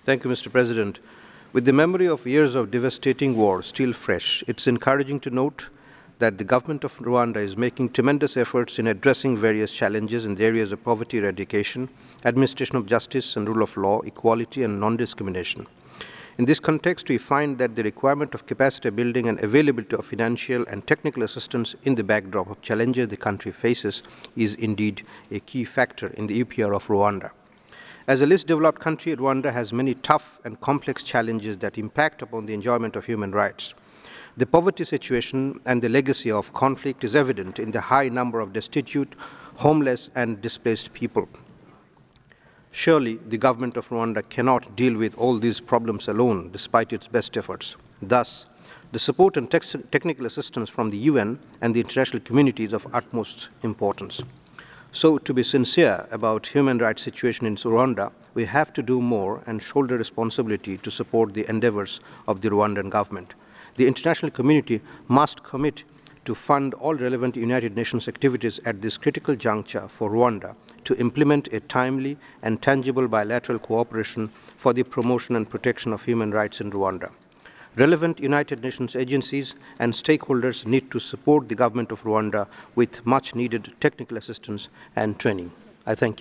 Thank you, Mr. President. With the memory of years of devastating war still fresh, it's encouraging to note that the government of Rwanda is making tremendous efforts in addressing various challenges in the areas of poverty eradication, administration of justice and rule of law, equality and non-discrimination. In this context, we find that the requirement of capacity building and availability of financial and technical assistance in the backdrop of challenges the country faces is indeed a key factor in the EPR of Rwanda. As a least developed country, Rwanda has many tough and complex challenges that impact upon the enjoyment of human rights. The poverty situation and the legacy of conflict is evident in the high number of destitute, homeless and displaced people. Surely, the government of Rwanda cannot deal with all these problems alone, despite its best efforts. Thus, the support and technical assistance from the UN and the international community is of utmost importance. So, to be sincere about human rights situation in Rwanda, we have to do more and shoulder responsibility to support the endeavors of the Rwandan government. The international community must commit to fund all relevant United Nations activities at this critical juncture for Rwanda to implement a timely and tangible bilateral cooperation for the promotion and protection of human rights in Rwanda. Relevant United Nations agencies and stakeholders need to support the government of Rwanda with much needed technical assistance and training. I thank you.